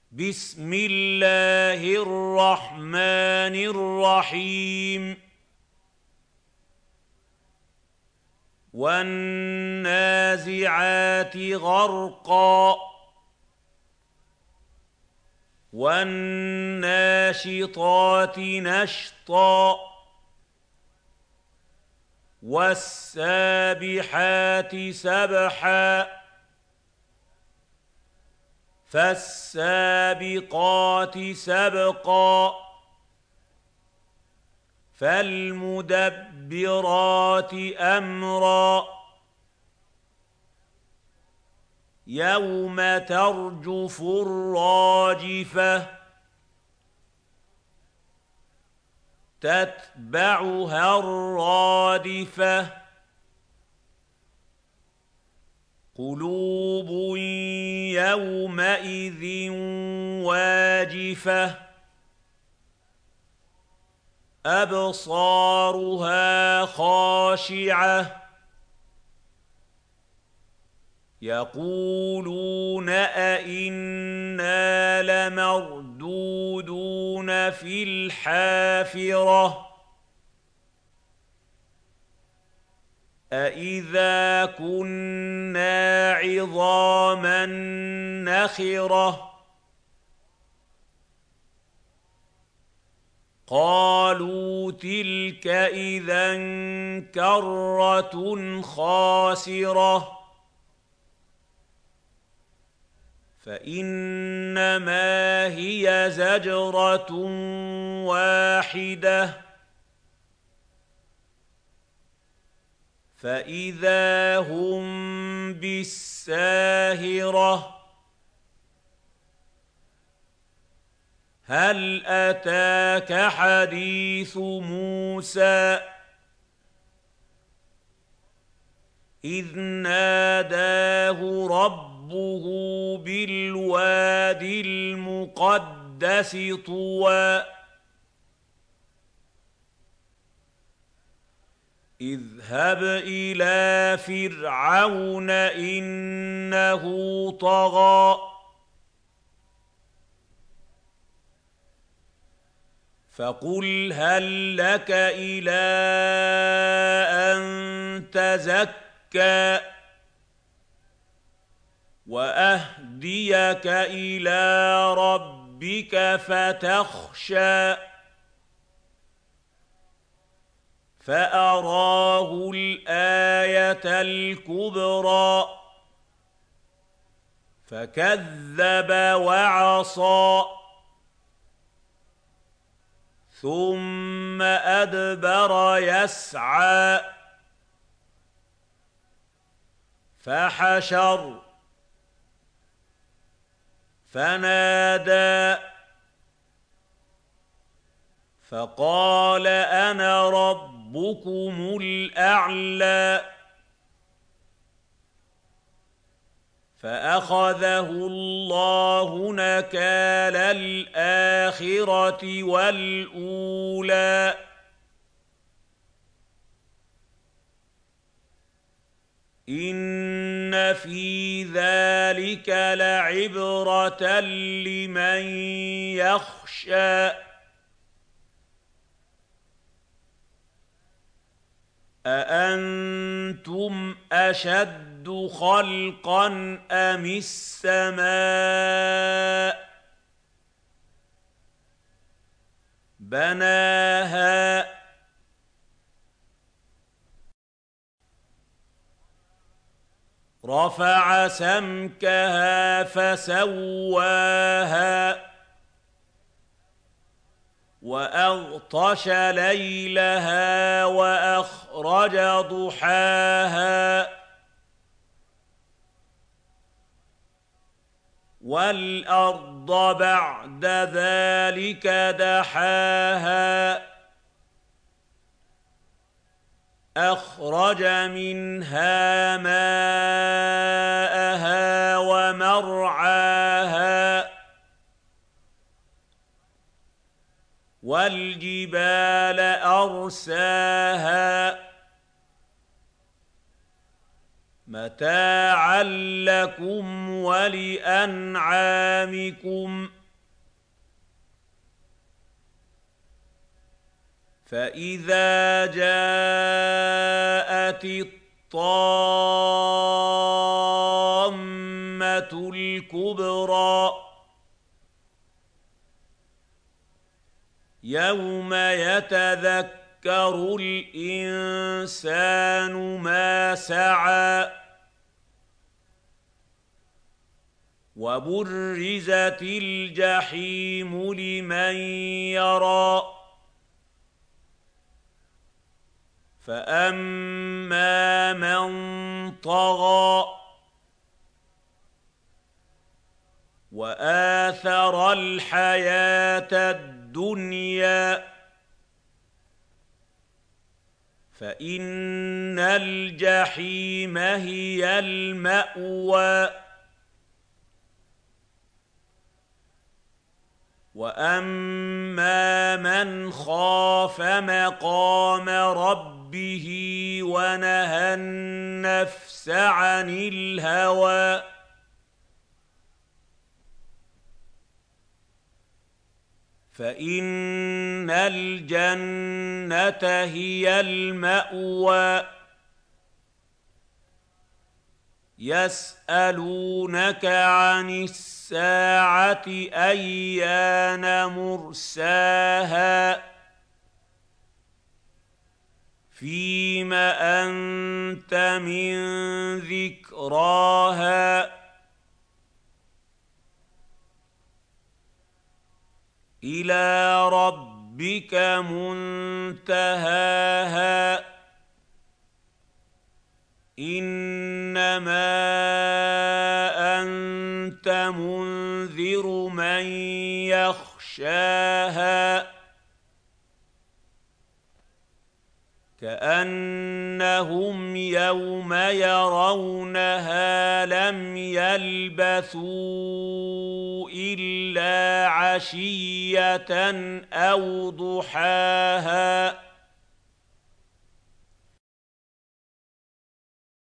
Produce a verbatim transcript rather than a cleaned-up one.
بسم الله الرحمن الرحيم والنازعات غرقا والناشطات نشطا والسابحات سبحا فالسابقات سبقا فالمدبرات أمرا يوم ترجف الراجفة تتبعها الرادفة قلوب يومئذ واجفة أبصارها خاشعة يقولون أئنا لمردودون في الحافرة أإذا كنا عظاما نخرة قالوا تلك إذا كرة خاسرة فإنما هي زجرة واحدة فإذا هم بالساهرة هل أتاك حديث موسى إذ ناداه ربه بالواد المقدس طوى اذهب إلى فرعون إنه طغى فقل هل لك إلى أن تزكى وأهديك إلى ربك فتخشى فأراه الآية الكبرى فكذب وعصى ثم أدبر يسعى فحشر فنادى فقال أنا ربكم الأعلى فأخذه الله نكال الآخرة والأولى إن في ذلك لعبرة لمن يخشى أأنتم أشد خلقا أم السماء بناها رفع سمكها فسواها وأغطش ليلها وأخرج ضحاها والأرض بعد ذلك دحاها أخرج منها ماءها ومرعاها والجبال أرساها متاعا لكم ولأنعامكم فإذا جاءت الطامة الكبرى يوم يتذكر الإنسان ما سعى وبرزت الجحيم لمن يرى فأما من طغى وآثر الحياة الدنيا فإن الجحيم هي المأوى وأما من خاف مقام ربه ونهى النفس عن الهوى فإن الجنة هي المأوى يسألونك عن الساعة أيان مرساها فيم أنت من ذكراها إلى ربك منتهاها إنما أنت منذر من يخشاها كأنهم يوم يرونها لم يلبثوا إلا عشية أو ضحاها